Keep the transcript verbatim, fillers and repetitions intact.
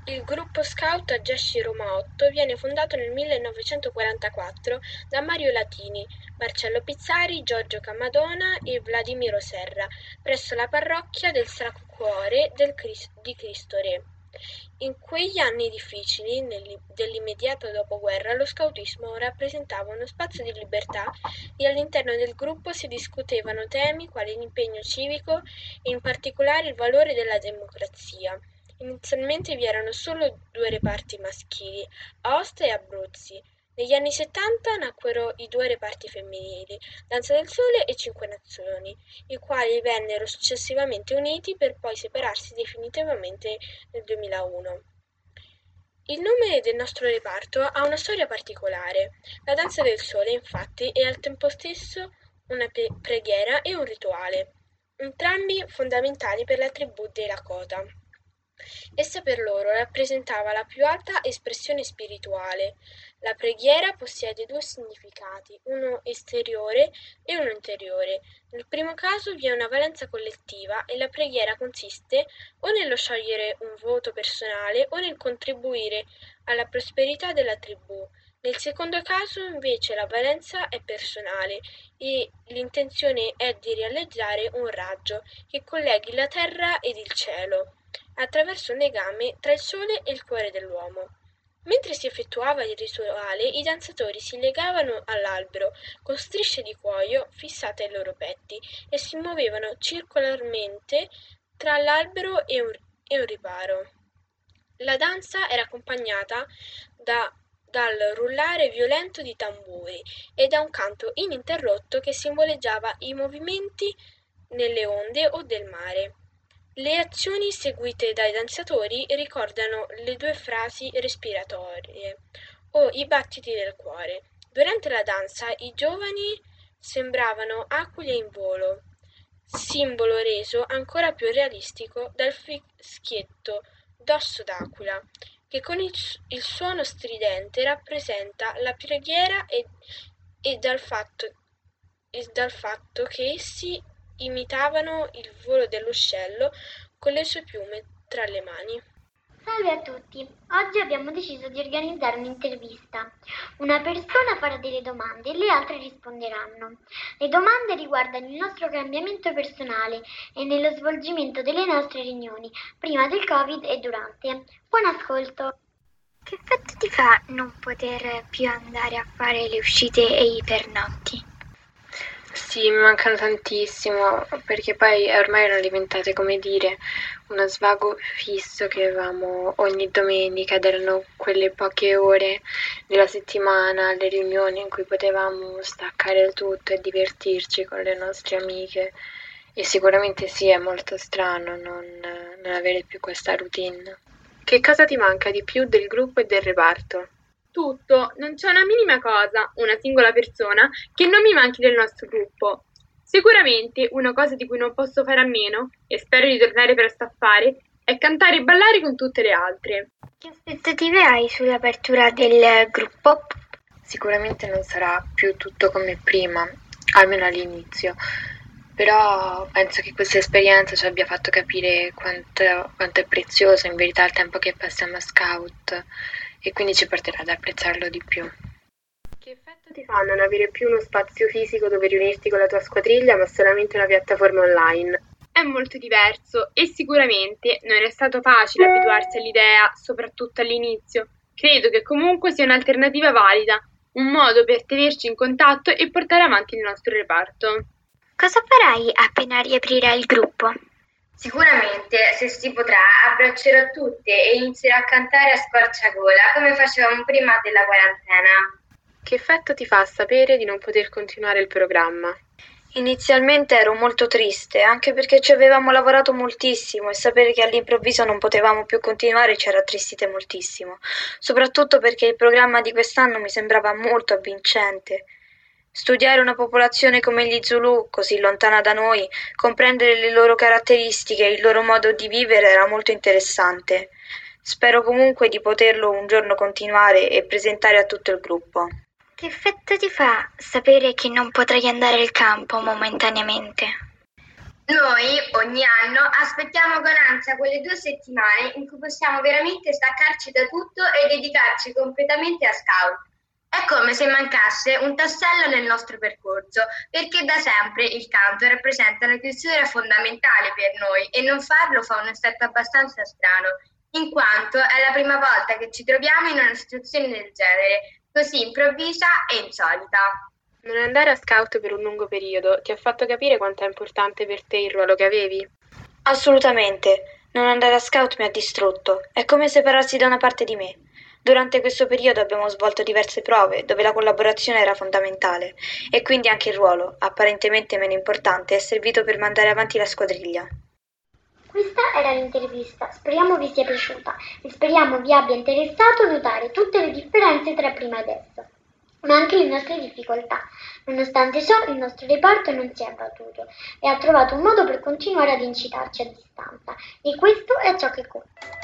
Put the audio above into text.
Il gruppo scout Gesci Roma otto viene fondato nel millenovecentoquarantaquattro da Mario Latini, Marcello Pizzari, Giorgio Camadona e Vladimiro Serra, presso la parrocchia del Sacro Cuore del Cris- di Cristo Re. In quegli anni difficili, nell'i- dell'immediato dopoguerra, lo scautismo rappresentava uno spazio di libertà e all'interno del gruppo si discutevano temi quali l'impegno civico e in particolare il valore della democrazia. Inizialmente vi erano solo due reparti maschili, Aosta e Abruzzi. Negli anni settanta nacquero i due reparti femminili, Danza del Sole e Cinque Nazioni, i quali vennero successivamente uniti per poi separarsi definitivamente nel duemilauno. Il nome del nostro reparto ha una storia particolare. La Danza del Sole, infatti, è al tempo stesso una pe- preghiera e un rituale, entrambi fondamentali per la tribù dei Lakota. Essa per loro rappresentava la più alta espressione spirituale. La preghiera possiede due significati, uno esteriore e uno interiore. Nel primo caso vi è una valenza collettiva e la preghiera consiste o nello sciogliere un voto personale o nel contribuire alla prosperità della tribù. Nel secondo caso invece la valenza è personale e l'intenzione è di realizzare un raggio che colleghi la terra ed il cielo attraverso un legame tra il sole e il cuore dell'uomo. Mentre si effettuava il rituale, i danzatori si legavano all'albero con strisce di cuoio fissate ai loro petti e si muovevano circolarmente tra l'albero e un, e un riparo. La danza era accompagnata da, dal rullare violento di tamburi e da un canto ininterrotto che simboleggiava i movimenti nelle onde o del mare. Le azioni seguite dai danzatori ricordano le due frasi respiratorie o i battiti del cuore. Durante la danza i giovani sembravano aquile in volo, simbolo reso ancora più realistico dal fischietto d'osso d'aquila, che con il, il suono stridente rappresenta la preghiera e, e dal fatto, e dal fatto che essi imitavano il volo dell'uccello con le sue piume tra le mani. Salve a tutti, oggi abbiamo deciso di organizzare un'intervista. Una persona farà delle domande e le altre risponderanno. Le domande riguardano il nostro cambiamento personale e nello svolgimento delle nostre riunioni, prima del Covid e durante. Buon ascolto! Che effetto ti fa non poter più andare a fare le uscite e i pernotti? Sì, mi mancano tantissimo, perché poi ormai erano diventate, come dire, uno svago fisso che avevamo ogni domenica ed erano quelle poche ore della settimana, le riunioni in cui potevamo staccare da tutto e divertirci con le nostre amiche. E sicuramente sì, è molto strano non, non avere più questa routine. Che cosa ti manca di più del gruppo e del reparto? Tutto, non c'è una minima cosa, una singola persona, che non mi manchi del nostro gruppo. Sicuramente una cosa di cui non posso fare a meno, e spero di tornare presto a fare, è cantare e ballare con tutte le altre. Che aspettative hai sull'apertura del gruppo? Sicuramente non sarà più tutto come prima, almeno all'inizio, però penso che questa esperienza ci abbia fatto capire quanto, quanto è prezioso in verità il tempo che passiamo a Scout e quindi ci porterà ad apprezzarlo di più. Che effetto ti fa non avere più uno spazio fisico dove riunirti con la tua squadriglia, ma solamente una piattaforma online? È molto diverso e sicuramente non è stato facile abituarsi all'idea, soprattutto all'inizio. Credo che comunque sia un'alternativa valida, un modo per tenerci in contatto e portare avanti il nostro reparto. Cosa farai appena riaprirà il gruppo? Sicuramente, se si potrà, abbraccerò tutte e inizierò a cantare a squarciagola come facevamo prima della quarantena. Che effetto ti fa sapere di non poter continuare il programma? Inizialmente ero molto triste, anche perché ci avevamo lavorato moltissimo e sapere che all'improvviso non potevamo più continuare ci ha rattristite moltissimo, soprattutto perché il programma di quest'anno mi sembrava molto avvincente. Studiare una popolazione come gli Zulu, così lontana da noi, comprendere le loro caratteristiche e il loro modo di vivere era molto interessante. Spero comunque di poterlo un giorno continuare e presentare a tutto il gruppo. Che effetto ti fa sapere che non potrai andare al campo momentaneamente? Noi ogni anno aspettiamo con ansia quelle due settimane in cui possiamo veramente staccarci da tutto e dedicarci completamente a Scout. È come se mancasse un tassello nel nostro percorso, perché da sempre il canto rappresenta una chiusura fondamentale per noi e non farlo fa un effetto abbastanza strano, in quanto è la prima volta che ci troviamo in una situazione del genere, così improvvisa e insolita. Non andare a scout per un lungo periodo ti ha fatto capire quanto è importante per te il ruolo che avevi? Assolutamente. Non andare a scout mi ha distrutto. È come separarsi da una parte di me. Durante questo periodo abbiamo svolto diverse prove dove la collaborazione era fondamentale e quindi anche il ruolo, apparentemente meno importante, è servito per mandare avanti la squadriglia. Questa era l'intervista, speriamo vi sia piaciuta e speriamo vi abbia interessato notare tutte le differenze tra prima e adesso, ma anche le nostre difficoltà. Nonostante ciò, il nostro reparto non si è abbattuto e ha trovato un modo per continuare ad incitarci a distanza, e questo è ciò che conta.